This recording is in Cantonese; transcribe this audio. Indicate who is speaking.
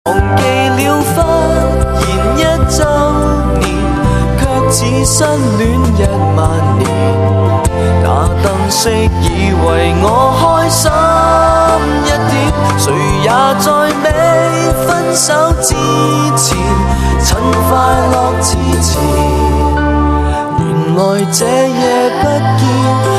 Speaker 1: 忘記了忽然一週年，卻似失戀10000年。那燈飾以為我開心一點，誰也在未分手之前，趁快樂之前。原來這夜不見。